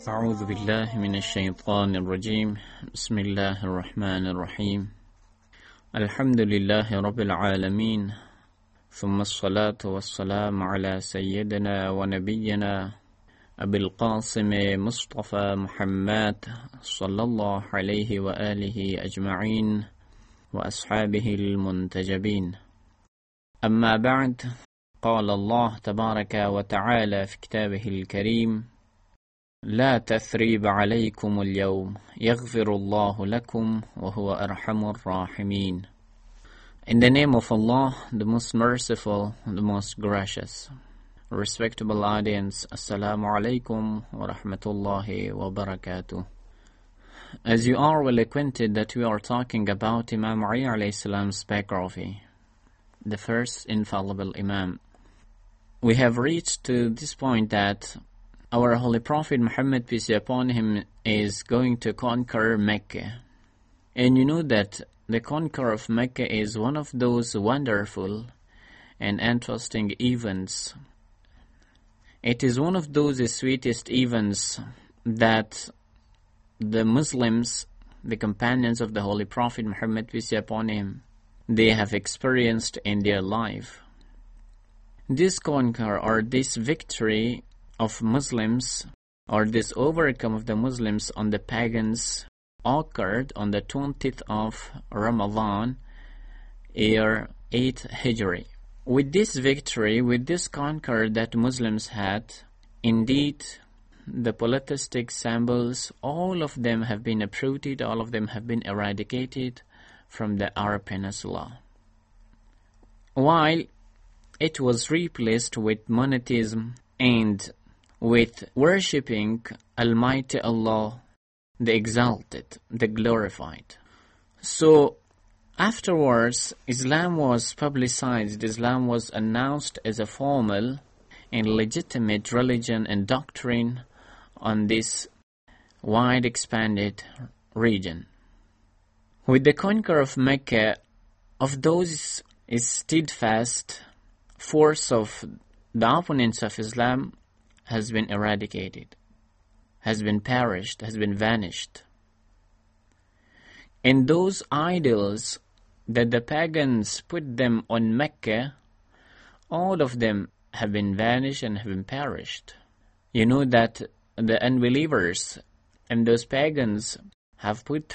أعوذ بالله من الشيطان الرجيم بسم الله الرحمن الرحيم الحمد لله رب العالمين ثم الصلاة والسلام على سيدنا ونبينا أبي القاسم مصطفى محمد صلى الله عليه وآله أجمعين وأصحابه المنتجبين أما بعد قال الله تبارك وتعالى في كتابه الكريم لا تثريب عليكم اليوم يغفر الله لكم وهو أرحم الراحمين. In the name of Allah, the most merciful, the most gracious. Respectable audience, Assalamu alaikum wa rahmatullahi wa barakatuh. As you are well acquainted that we are talking about Imam Ali alayhi salam's biography, the first infallible Imam. We have reached to this point that our Holy Prophet Muhammad, peace be upon him, is going to conquer Mecca. And you know that the conquer of Mecca is one of those wonderful and interesting events. It is one of those sweetest events that the Muslims, the companions of the Holy Prophet Muhammad, peace be upon him, they have experienced in their life. This conquer or this victory of Muslims, or this overcome of the Muslims on the pagans, occurred on the 20th of Ramadan, year 8 Hijri. With this victory, with this conquer that Muslims had, indeed, the polytheistic symbols, all of them have been uprooted, all of them have been eradicated from the Arab Peninsula. While it was replaced with monotheism and with worshipping Almighty Allah, the exalted, the glorified. So, afterwards, Islam was publicized, Islam was announced as a formal and legitimate religion and doctrine on this wide expanded region. With the conquer of Mecca, of those steadfast force of the opponents of Islam has been eradicated, has been perished, has been vanished. And those idols that the pagans put them on Mecca, all of them have been vanished and have been perished. You know that the unbelievers and those pagans have put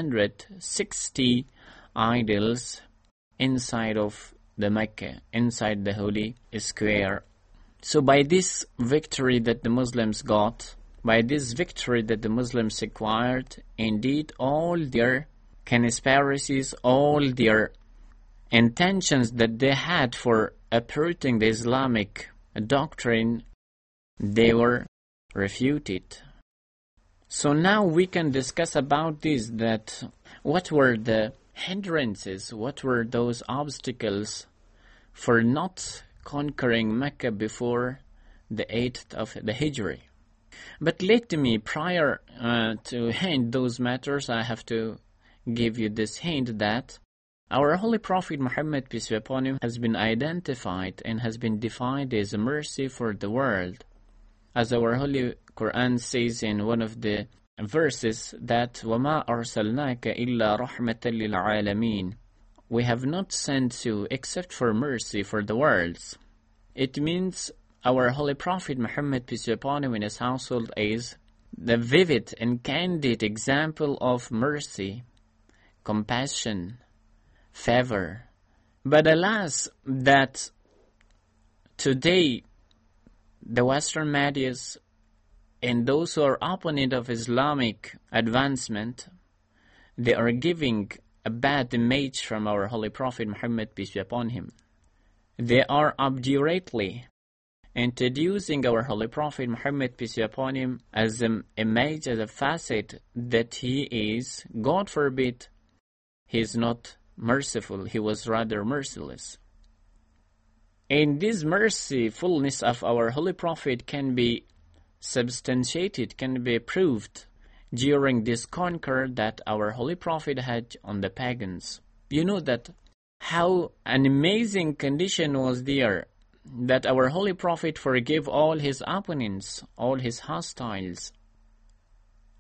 360 idols inside of the Mecca, inside the holy square. So by this victory that the Muslims got, by this victory that the Muslims acquired, indeed all their conspiracies, all their intentions that they had for uprooting the Islamic doctrine, they were refuted. So now we can discuss about this, that what were the hindrances, what were those obstacles for not conquering Mecca before the 8th of the Hijri. But let me, prior to hint those matters, I have to give you this hint that our Holy Prophet Muhammad, peace be upon him, has been identified and has been defined as a mercy for the world. As our Holy Quran says in one of the verses that وَمَا أَرْسَلْنَاكَ إِلَّا رَحْمَةً لِلْعَالَمِينَ, we have not sent you except for mercy for the worlds. It means our Holy Prophet Muhammad, peace be upon him, and his household is the vivid and candid example of mercy, compassion, favor. But alas, that today the Western medias and those who are opponent of Islamic advancement, they are giving a bad image from our Holy Prophet Muhammad, peace be upon him. They are obdurately introducing our Holy Prophet Muhammad, peace be upon him, as an image, as a facet that he is, God forbid, he is not merciful, he was rather merciless. And this mercifulness of our Holy Prophet can be substantiated, can be proved during this conquer that our Holy Prophet had on the pagans. You know that how an amazing condition was there, that our Holy Prophet forgave all his opponents, all his hostiles.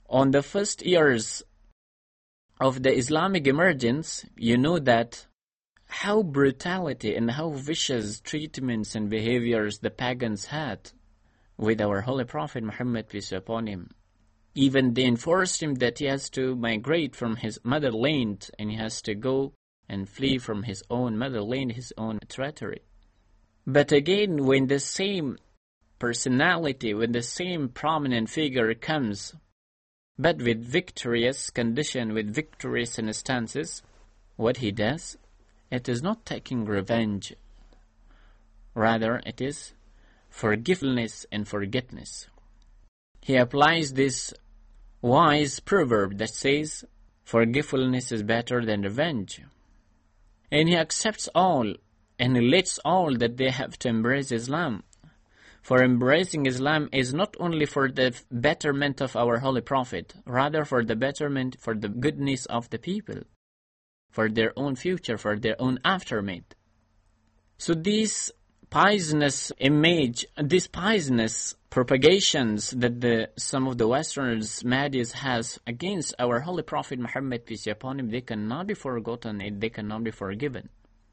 On the first years of the Islamic emergence, you know that how brutality and how vicious treatments and behaviors the pagans had with our Holy Prophet Muhammad, peace be upon him. Even they enforced him that he has to migrate from his motherland and he has to go and flee from his own motherland, his own territory. But again, when the same personality, when the same prominent figure comes, but with victorious condition, with victorious instances, what he does, it is not taking revenge. Rather, it is forgiveness and forgiveness. He applies this wise proverb that says, forgiveness is better than revenge. And he accepts all, and he lets all that they have to embrace Islam. For embracing Islam is not only for the betterment of our Holy Prophet, rather for the betterment, for the goodness of the people, for their own future, for their own aftermath. So these poisonous image, these poisonous propagations that some of the Westerners, Mahdi's has against our Holy Prophet Muhammad, peace be upon him, they cannot be forgotten and they cannot be forgiven.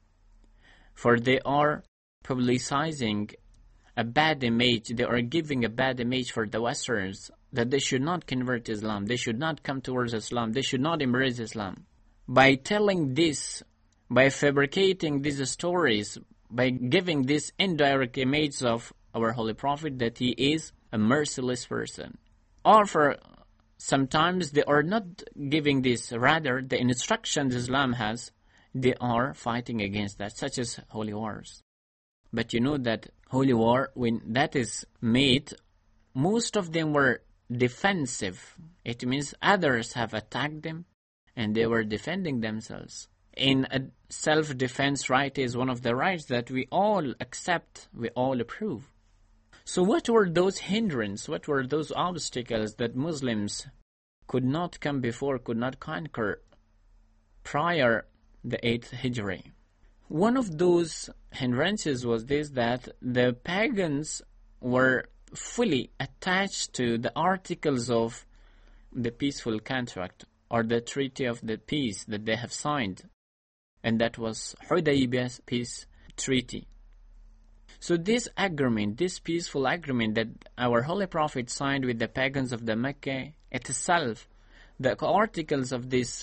For they are publicizing a bad image, they are giving a bad image for the Westerners, that they should not convert Islam, they should not come towards Islam, they should not embrace Islam. By telling this, by fabricating these stories, by giving this indirect image of our Holy Prophet that he is a merciless person. Or for sometimes they are not giving this, rather the instructions Islam has, they are fighting against that, such as holy wars. But you know that holy war, when that is made, most of them were defensive. It means others have attacked them and they were defending themselves. In a self-defense right is one of the rights that we all accept, we all approve. So what were those hindrances, what were those obstacles that Muslims could not come before, could not conquer prior the 8th Hijri? One of those hindrances was this, that the pagans were fully attached to the articles of the peaceful contract or the treaty of the peace that they have signed, and that was Hudaybiyah's peace treaty. So this agreement, this peaceful agreement that our Holy Prophet signed with the pagans of the Mecca itself, the articles of this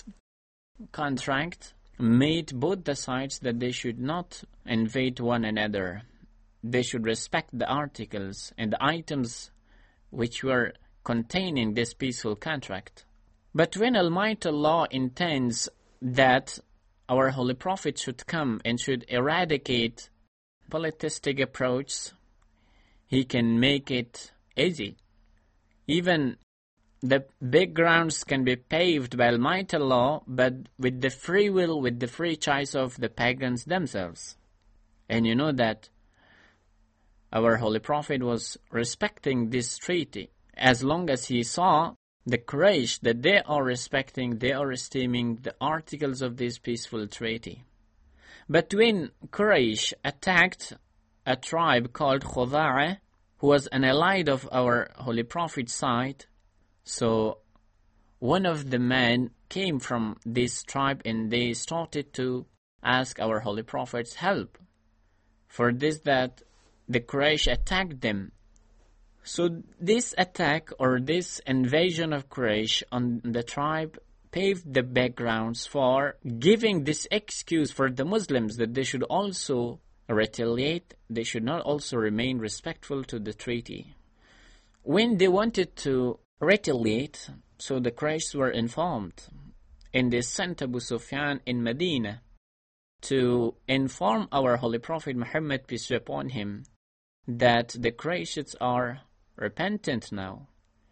contract made both the sides that they should not invade one another. They should respect the articles and the items which were contained in this peaceful contract. But when Almighty Allah intends that our Holy Prophet should come and should eradicate politistic approach, he can make it easy. Even the big grounds can be paved by Almighty Allah, but with the free will, with the free choice of the pagans themselves. And you know that our Holy Prophet was respecting this treaty as long as he saw the Quraysh that they are respecting, they are esteeming the articles of this peaceful treaty. But when Quraysh attacked a tribe called Khuza'a, who was an ally of our Holy Prophet's side, so one of the men came from this tribe and they started to ask our Holy Prophet's help. For this that the Quraysh attacked them. So this attack or this invasion of Quraysh on the tribe paved the backgrounds for giving this excuse for the Muslims that they should also retaliate, they should not also remain respectful to the treaty. When they wanted to retaliate, so the Quraysh were informed, and they sent Abu Sufyan in Medina to inform our Holy Prophet Muhammad, peace be upon him, that the Qurayshites are repentant now.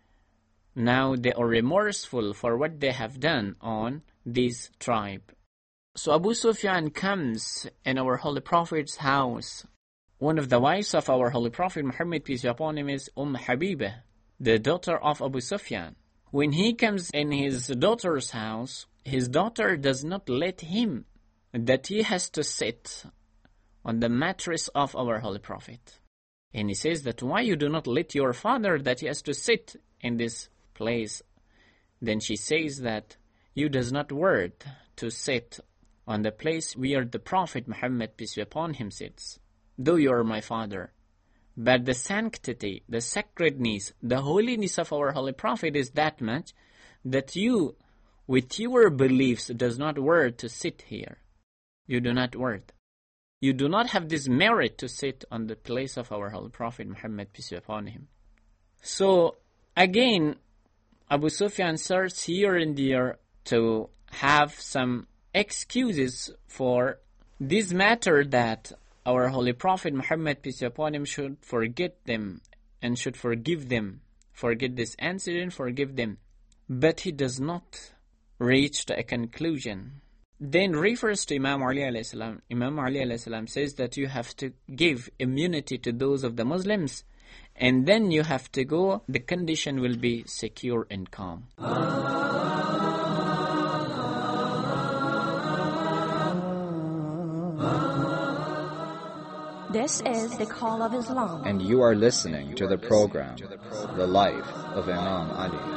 Now they are remorseful for what they have done on this tribe. So Abu Sufyan comes in our Holy Prophet's house. One of the wives of our Holy Prophet Muhammad, peace be upon him, is Habiba, the daughter of Abu Sufyan. When he comes in his daughter's house, his daughter does not let him, that he has to sit on the mattress of our Holy Prophet. And he says that why you do not let your father that he has to sit in this place. Then she says that you does not worth to sit on the place where the Prophet Muhammad, peace be upon him, sits, though you are my father. But the sanctity, the sacredness, the holiness of our Holy Prophet is that much that you, with your beliefs, does not worth to sit here. You do not worth. You do not have this merit to sit on the place of our Holy Prophet Muhammad, peace be upon him. So, again, Abu Sufyan starts here and there to have some excuses for this matter that our Holy Prophet Muhammad, peace be upon him, should forget them and should forgive them. Forget this incident, forgive them. But he does not reach to a conclusion. Then refers to Imam Ali alayhi salam. Imam Ali alayhi salam says that you have to give immunity to those of the Muslims, and then you have to go, the condition will be secure and calm. This is the Call of Islam. And you are listening to the program, The Life of Imam Ali.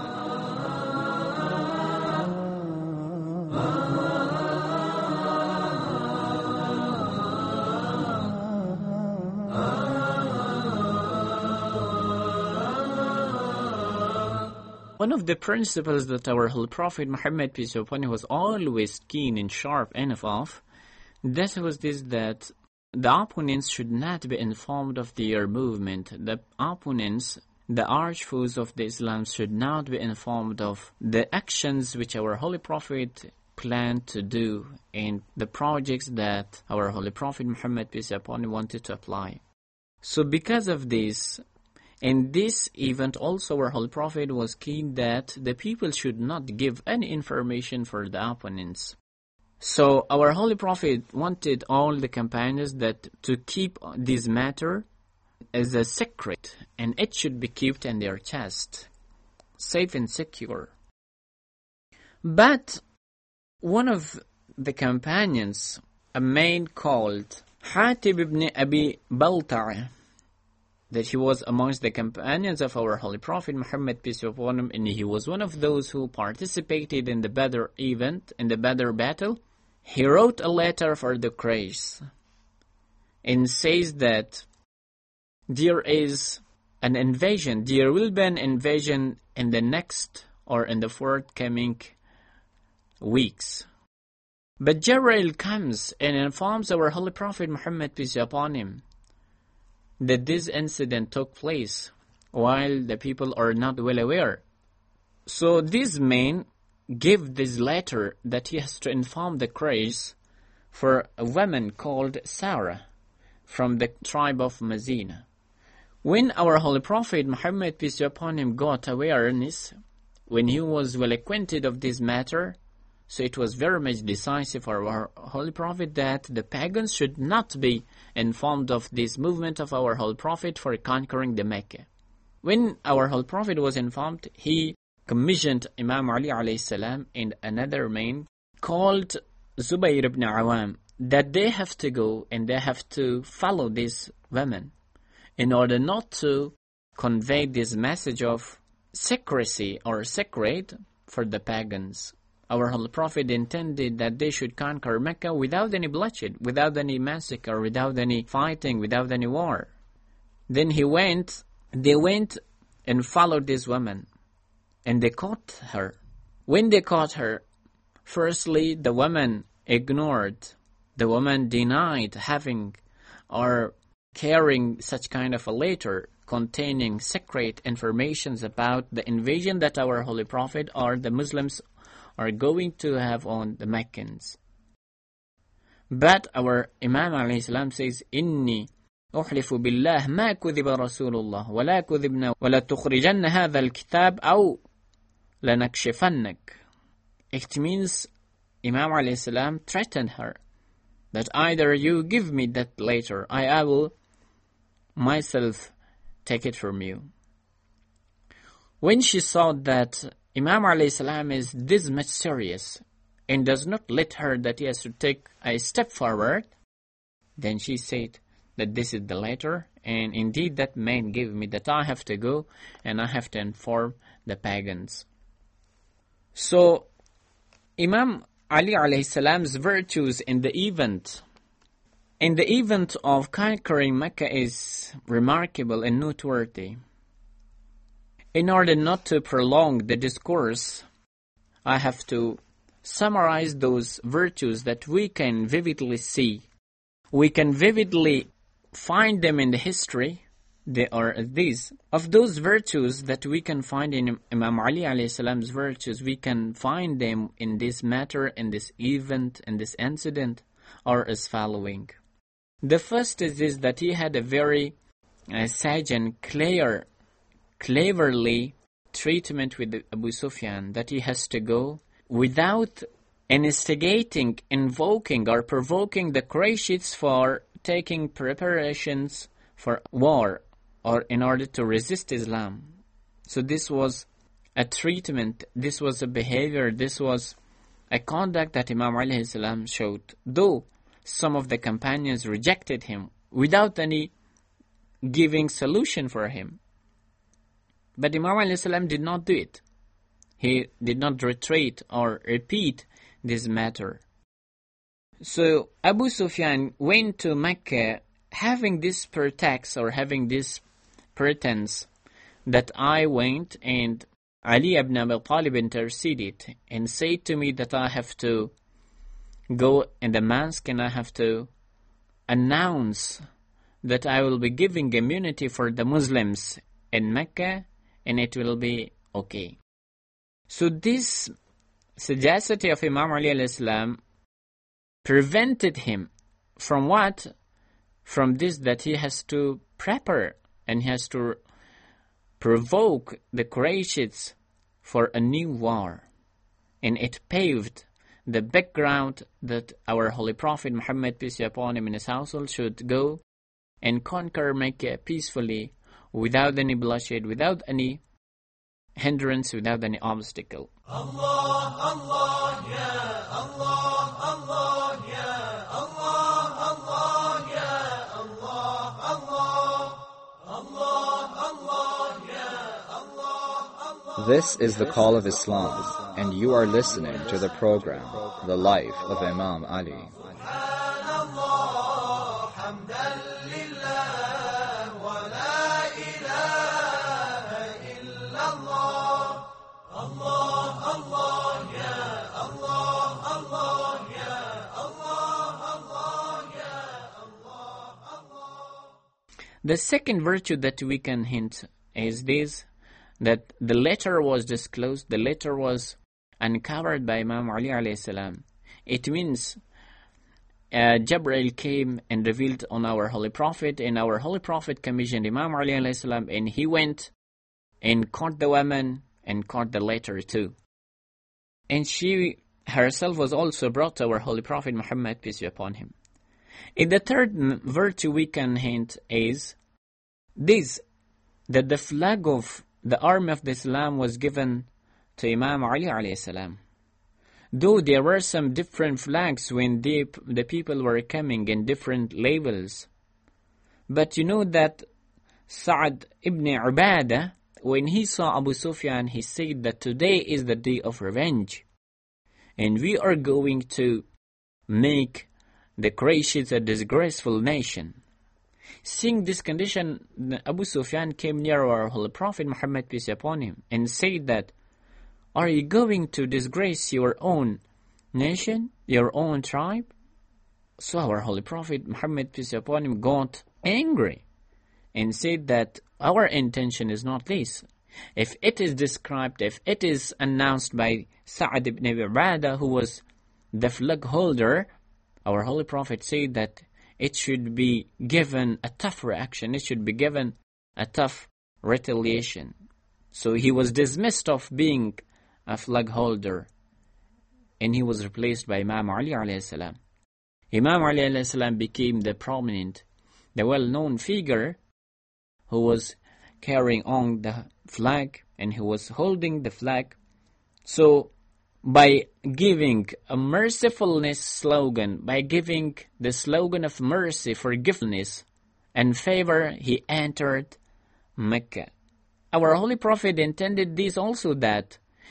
One of the principles that our Holy Prophet Muhammad, peace be upon him, was always keen and sharp enough of, that was this, that the opponents should not be informed of their movement. The opponents, the arch foes of the Islam, should not be informed of the actions which our Holy Prophet planned to do and the projects that our Holy Prophet Muhammad, peace be upon him, wanted to apply. So because of this, in this event also our Holy Prophet was keen that the people should not give any information for the opponents. So our Holy Prophet wanted all the companions that to keep this matter as a secret, and it should be kept in their chest, safe and secure. But one of the companions, a man called Hatib ibn Abi Balta'a, that he was amongst the companions of our Holy Prophet Muhammad, peace be upon him, and he was one of those who participated in the Badr event, in the Badr battle. He wrote a letter for the Quraysh and says that there is an invasion, there will be an invasion in the next or in the forthcoming weeks. But Jibreel comes and informs our Holy Prophet Muhammad, peace be upon him, that this incident took place while the people are not well aware. So this man gave this letter that he has to inform the Quraysh for a woman called Sarah from the tribe of Mazina. When our Holy Prophet Muhammad, peace be upon him, got awareness, when he was well acquainted of this matter, so it was very much decisive for our Holy Prophet that the pagans should not be informed of this movement of our Holy Prophet for conquering the Mecca. When our Holy Prophet was informed, he commissioned Imam Ali alayhi salam and another man called Zubayr ibn Awam that they have to go and they have to follow this woman in order not to convey this message of secrecy or secret for the pagans. Our Holy Prophet intended that they should conquer Mecca without any bloodshed, without any massacre, without any fighting, without any war. Then they went and followed this woman, and they caught her. When they caught her, firstly, the woman ignored, the woman denied having or carrying such kind of a letter containing secret informations about the invasion that our Holy Prophet or the Muslims are going to have on the Meccans. But our Imam alayhi salam says, إني أحلف بالله ما كذب رسول الله ولا كذبنا ولا تخرجن هذا الكتاب أو لنكشفنك. It means Imam alayhi salam threatened her that either you give me that later, I will myself take it from you. When she saw that Imam alayhi salam is this much serious and does not let her that he has to take a step forward, then she said that this is the letter, and indeed that man gave me that I have to go and I have to inform the pagans. So, Imam Ali alayhi salam's virtues in the event of conquering Mecca is remarkable and noteworthy. In order not to prolong the discourse, I have to summarize those virtues that we can vividly see. We can vividly find them in the history. They are these. Of those virtues that we can find in Imam Ali alayhi salam's virtues, we can find them in this matter, in this event, in this incident, are as following. The first is this, that he had a very sage and cleverly treatment with Abu Sufyan, that he has to go without instigating, invoking or provoking the Qurayshites for taking preparations for war or in order to resist Islam. So this was a treatment, this was a behavior, this was a conduct that Imam alayhi salam showed. Though some of the companions rejected him without any giving solution for him. But Imam alayhi salam did not do it. He did not retreat or repeat this matter. So Abu Sufyan went to Mecca having this pretext or having this pretense that I went and Ali ibn Abi Talib interceded and said to me that I have to go in the mosque and I have to announce that I will be giving immunity for the Muslims in Mecca and it will be okay. So this sagacity of Imam Ali alayhi salam prevented him from what? From this, that he has to prepare and he has to provoke the Qurayshites for a new war. And it paved the background that our Holy Prophet Muhammad, peace be upon him, and his household should go and conquer Mecca peacefully, without any bloodshed, without any hindrance, without any obstacle. Allah, Allah, ya Allah, Allah, ya Allah, Allah, ya Allah, Allah, Allah, Allah, ya Allah, Allah. This is the call of Islam, and you are listening to the program, The Life of Imam Ali. The second virtue that we can hint is this, that the letter was disclosed, the letter was uncovered by Imam Ali alayhi salam. It means Jibreel came and revealed on our Holy Prophet, and our Holy Prophet commissioned Imam Ali alayhi salam, and he went and caught the woman and caught the letter too. And she herself was also brought to our Holy Prophet Muhammad, peace be upon him. In the third virtue we can hint is this, that the flag of the army of the Islam was given to Imam Ali alayhi salam. Though there were some different flags when the people were coming in different labels. But you know that Sa'ad ibn Ubadah, when he saw Abu Sufyan, he said that today is the day of revenge. And we are going to make the Qurayshites a disgraceful nation. Seeing this condition, Abu Sufyan came near our Holy Prophet Muhammad, peace be upon him, and said that, are you going to disgrace your own nation, your own tribe? So our Holy Prophet Muhammad, peace be upon him, got angry and said that our intention is not this. If it is described, if it is announced by Sa'ad ibn Abi Ubadah, who was the flag holder, our Holy Prophet said that it should be given a tough reaction, it should be given a tough retaliation. So he was dismissed of being a flag holder, and he was replaced by Imam Ali alayhi salam. Imam Ali alayhi salam became the prominent, the well-known figure who was carrying on the flag and who was holding the flag. So by giving a mercifulness slogan, by giving the slogan of mercy, forgiveness, and favor, he entered Mecca. Our Holy Prophet intended this also, that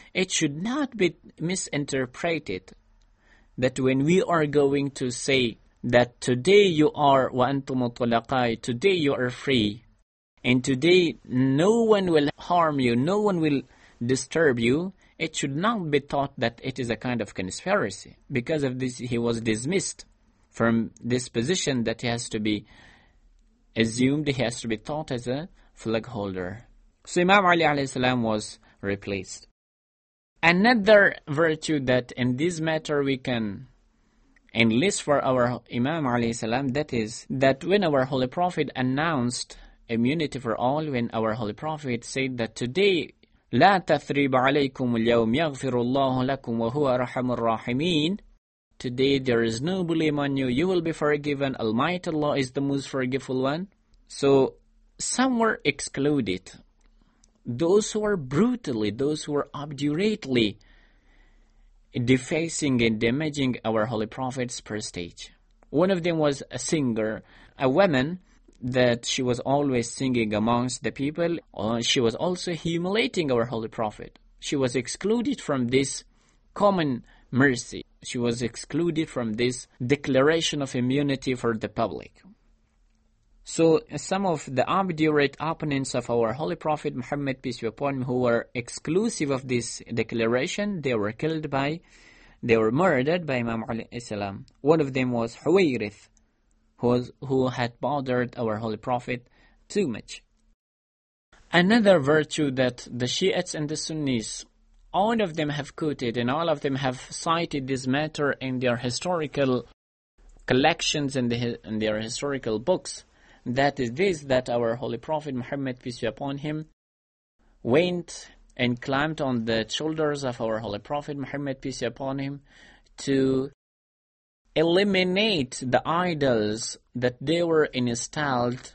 it should not be misinterpreted that when we are going to say that today you are وَأَنْتُمُ طُلَقَاء, today you are free, and today no one will harm you, no one will disturb you, it should not be thought that it is a kind of conspiracy. Because of this, he was dismissed from this position that he has to be assumed, he has to be thought as a flag holder. So Imam Ali alayhi salam was replaced. Another virtue that in this matter we can enlist for our Imam alayhi salam, that is that when our Holy Prophet announced immunity for all, when our Holy Prophet said that today لا تثريب عليكم اليوم يغفر الله لكم وهو أرحم الراحمين, today there is no blame on you, you will be forgiven, Almighty Allah is the most forgiveful one. So some were excluded, those who were brutally, those who were obdurately defacing and damaging our Holy Prophet's prestige. One of them was a singer, a woman that she was always singing amongst the people. She was also humiliating our Holy Prophet. She was excluded from this common mercy. She was excluded from this declaration of immunity for the public. So some of the obdurate opponents of our Holy Prophet Muhammad, peace be upon him, who were exclusive of this declaration, they were murdered by Imam Ali salam. One of them was Huwayrith, who had bothered our Holy Prophet too much. Another virtue that the Shiites and the Sunnis, all of them have quoted and all of them have cited this matter in their historical collections and their historical books, that is this, that our Holy Prophet Muhammad, peace be upon him, went and climbed on the shoulders of our Holy Prophet Muhammad, peace be upon him, to eliminate the idols that they were installed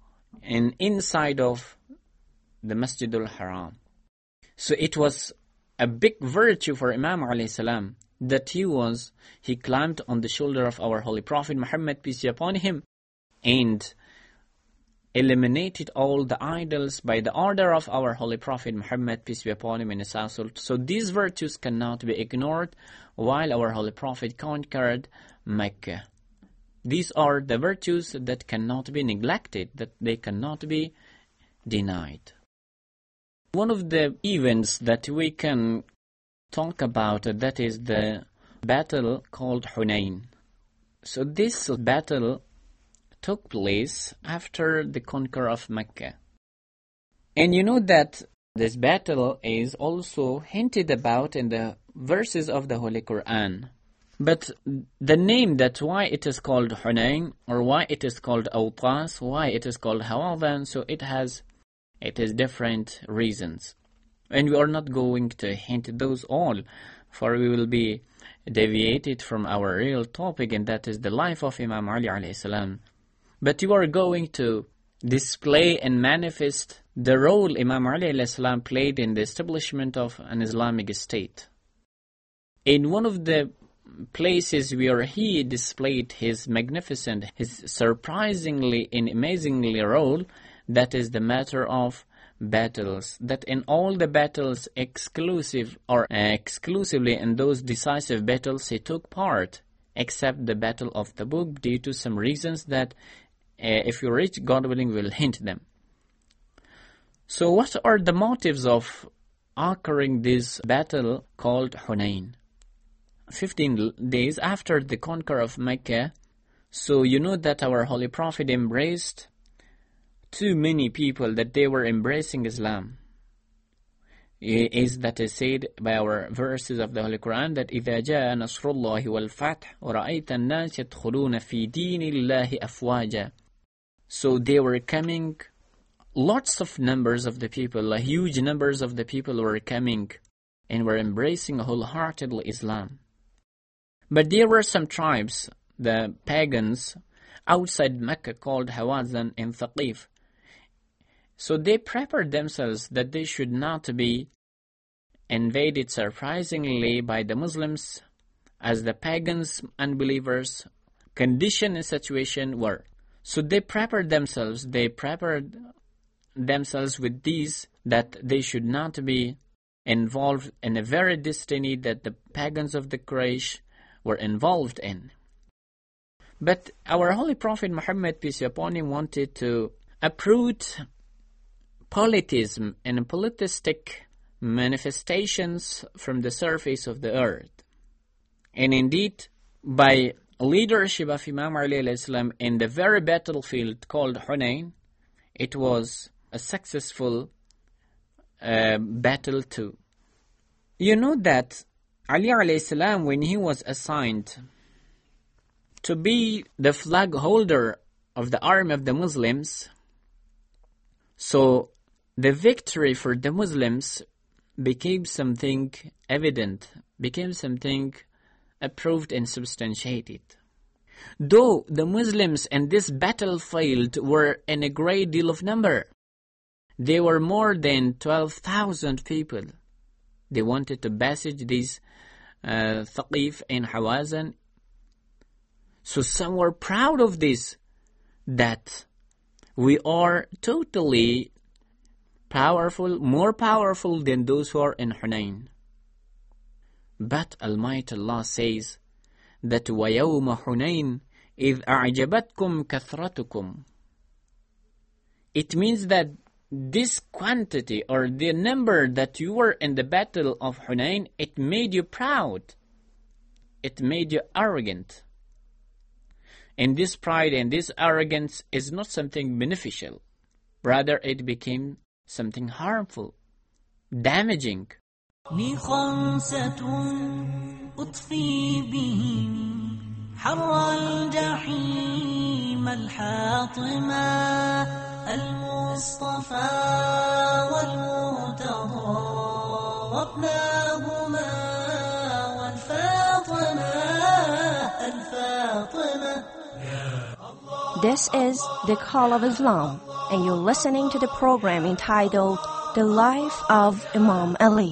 inside of the Masjid al-Haram. So it was a big virtue for Imam alayhi salam that he climbed on the shoulder of our Holy Prophet Muhammad, peace be upon him, and eliminated all the idols by the order of our Holy Prophet Muhammad, peace be upon him, in his household. So these virtues cannot be ignored while our Holy Prophet conquered Mecca. These are the virtues that cannot be neglected, that they cannot be denied. One of the events that we can talk about, that is the battle called Hunayn. So this battle took place after the conquer of Mecca. And you know that this battle is also hinted about in the verses of the Holy Quran. But the name, that why it is called Hunayn, or why it is called Awtas, why it is called Hawadan, so it is different reasons. And we are not going to hint those all, for we will be deviated from our real topic, and that is the life of Imam Ali alayhi salam. But you are going to display and manifest the role Imam Ali alayhi salam played in the establishment of an Islamic state. In one of the places where he displayed his magnificent, his surprisingly and amazingly role, that is the matter of battles. That in all the battles exclusively in those decisive battles he took part, except the Battle of Tabuk, due to some reasons that if you reach, God willing, will hint them. So what are the motives of occurring this battle called Hunayn? 15 days after the conquer of Mecca, so you know that our Holy Prophet embraced too many people, that they were embracing Islam. Is said by our verses of the Holy Quran, that إِذَا جَاءَ نَصْرُ اللَّهِ وَالْفَتْحُ وَرَأَيْتَ النَّاسَ يَدْخُلُونَ فِي دِينِ اللَّهِ أَفْوَاجًا. So they were coming, lots of numbers of the people, huge numbers of the people were coming and were embracing wholeheartedly Islam. But there were some tribes, the pagans, outside Mecca called Hawazan and Thaqif. So they prepared themselves that they should not be invaded surprisingly by the Muslims, as the pagans, unbelievers, condition and situation were. So they prepared themselves with these, that they should not be involved in a very destiny that the pagans of the Quraysh were involved in. But our Holy Prophet Muhammad, peace be upon him, wanted to uproot politism and politistic manifestations from the surface of the earth. And indeed, by leadership of Imam Ali alayhi salam in the very battlefield called Hunayn, it was a successful battle too. You know that Ali alayhi salam, when he was assigned to be the flag holder of the army of the Muslims, so the victory for the Muslims became something evident, became something approved and substantiated. Though the Muslims in this battlefield were in a great deal of number, they were more than 12,000 people. They wanted to besiege these Thaqif and Hawazin. So some were proud of this, that we are totally powerful, more powerful than those who are in Hunayn. But Almighty Allah says that وَيَوْمَ حُنَيْنٍ إِذْ أَعْجَبَتْكُمْ كَثْرَتُكُمْ. It means that this quantity or the number that you were in the battle of Hunayn, it made you proud. It made you arrogant. And this pride and this arrogance is not something beneficial. Rather, it became something harmful, damaging. أطفي بهم حر الجحيم الحاطمة المصطفى والمرتضى وابناهما والفاطمة الفاطمة. This is the Call of Islam, and you're listening to the program entitled The Life of Imam Ali.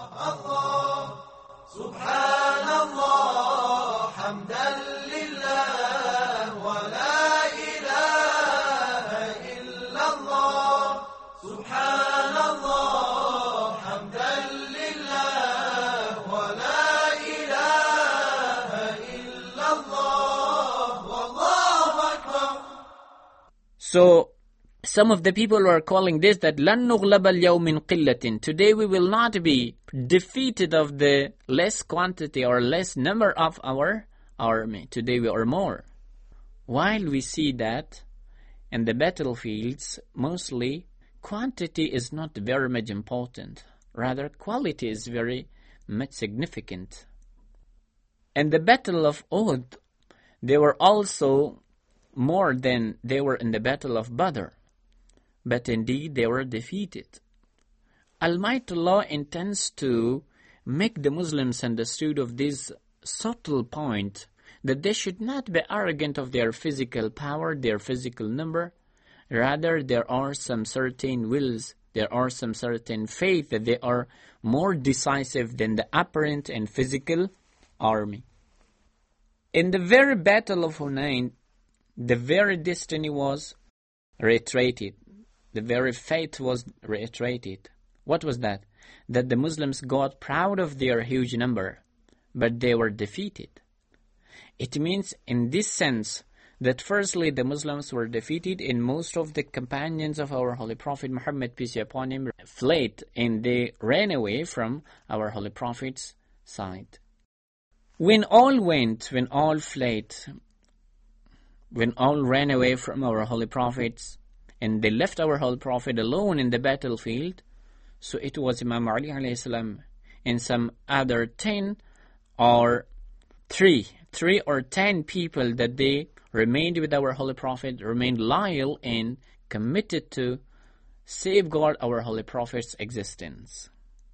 So, some of the people were calling this that لَن نُغْلَبَ الْيَوْمِ مِنْ قِلَّةٍ. Today we will not be defeated of the less quantity or less number of our army. Today we are more. While we see that in the battlefields, mostly quantity is not very much important. Rather, quality is very much significant. In the Battle of Uhud, they were also more than they were in the Battle of Badr. But indeed, they were defeated. Almighty Allah intends to make the Muslims understood of this subtle point, that they should not be arrogant of their physical power, their physical number. Rather, there are some certain wills, there are some certain faith that they are more decisive than the apparent and physical army. In the very Battle of Hunayn, the very destiny was reiterated. The very fate was reiterated. What was that? That the Muslims got proud of their huge number, but they were defeated. It means in this sense that firstly the Muslims were defeated and most of the companions of our Holy Prophet Muhammad, peace be upon him, fled and they ran away from our Holy Prophet's side. When all went, when all fled, when all ran away from our Holy Prophets, and they left our Holy Prophet alone in the battlefield, so it was Imam Ali alayhi salam and some other 10 or 3 or 10 people that they remained with our Holy Prophet, remained loyal and committed to safeguard our Holy Prophet's existence.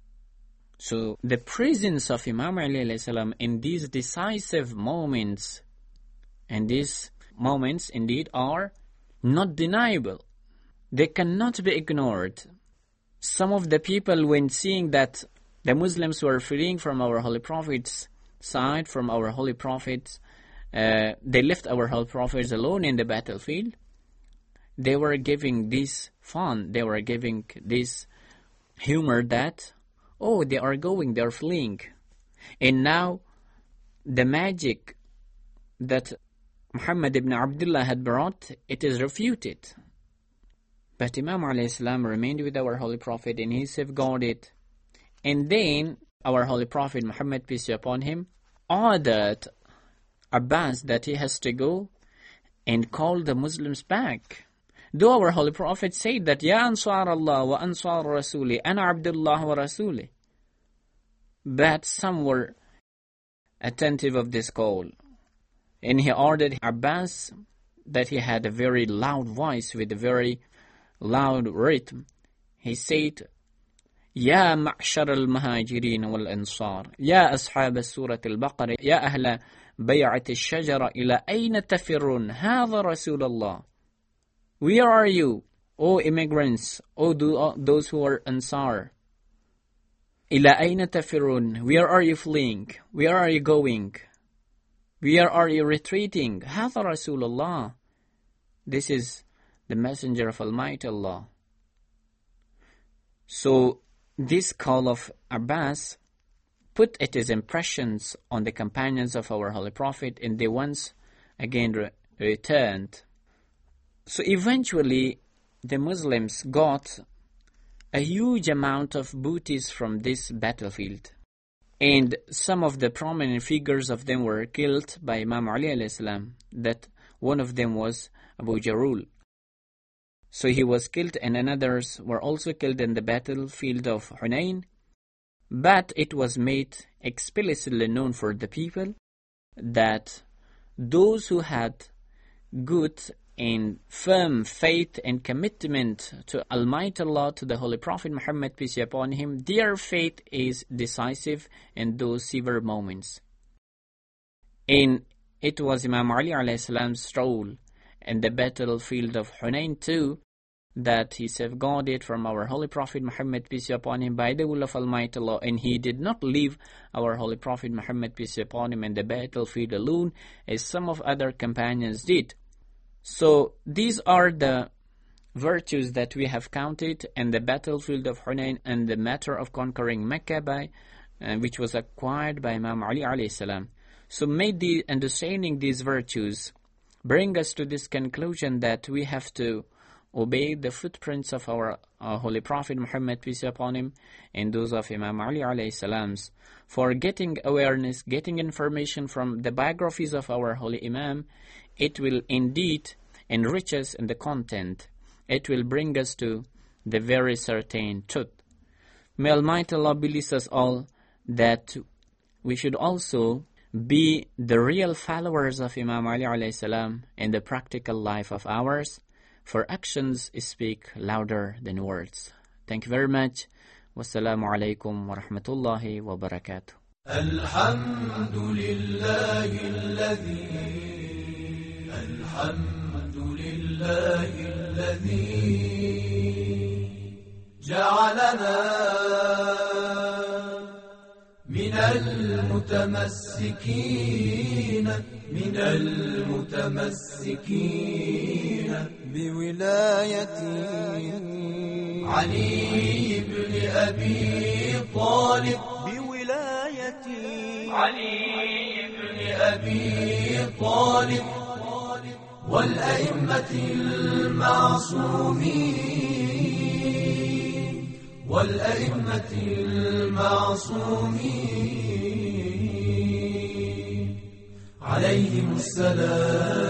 So the presence of Imam Ali alayhi salam in these decisive moments, and these moments indeed are not deniable. They cannot be ignored. Some of the people, when seeing that the Muslims were fleeing from our Holy Prophet's side, from our Holy Prophets, they left our Holy Prophets alone in the battlefield, they were giving this fun, they were giving this humor that, oh, they are going, they are fleeing. And now the magic that Muhammad ibn Abdullah had brought, it is refuted. But Imam alayhi salam remained with our Holy Prophet and he safeguarded. And then our Holy Prophet Muhammad, peace be upon him, ordered Abbas that he has to go and call the Muslims back. Though our Holy Prophet said that, Ya Ansar Allah wa Ansar Rasuli, Ana Abdullah wa Rasuli. But some were attentive of this call. And he ordered Abbas, that he had a very loud voice with a very loud rhythm. He said, Ya ma'shar al-muhajirin wal-ansar, Ya ashab al-surah al-Baqarah, Ya ahla bay'at al-shajara, ila ayna tafirun, hadha Rasulullah. Where are you, O immigrants, O those who are Ansar? Ila ayna tafirun, where are you fleeing? Where are you going? Where are you retreating? Hadha Rasulullah. This is the messenger of Almighty Allah. So this call of Abbas put its impressions on the companions of our Holy Prophet, and they once again returned. So eventually the Muslims got a huge amount of booties from this battlefield. And some of the prominent figures of them were killed by Imam Ali alayhi salam. That one of them was Abu Jarul. So he was killed, and others were also killed in the battlefield of Hunayn. But it was made explicitly known for the people that those who had good and firm faith and commitment to Almighty Allah, to the Holy Prophet Muhammad, peace be upon him, their faith is decisive in those severe moments. And it was Imam Ali alayhi salam's role in the battlefield of Hunayn too, that he safeguarded from our Holy Prophet Muhammad, peace be upon him, by the will of Almighty Allah, and he did not leave our Holy Prophet Muhammad, peace be upon him, in the battlefield alone, as some of other companions did. So these are the virtues that we have counted in the battlefield of Hunayn and the matter of conquering Mecca which was acquired by Imam Ali alayhi salam. So may the understanding these virtues bring us to this conclusion that we have to obey the footprints of our Holy Prophet Muhammad, peace be upon him, and those of Imam Ali alayhi salams, for getting awareness, getting information from the biographies of our Holy Imam. It will indeed enrich us in the content. It will bring us to the very certain truth. May Almighty Allah bless us all that we should also be the real followers of Imam Ali alayhi salam in the practical life of ours, for actions speak louder than words. Thank you very much. Wassalamu alaikum wa rahmatullahi wa barakatuh. Alhamdulillahi alladhi الحمد لله الذي جعلنا من المتمسكين بولاية علي بن أبي طالب بولاية علي بن أبي طالب والأئمة المعصومين عليهم السلام.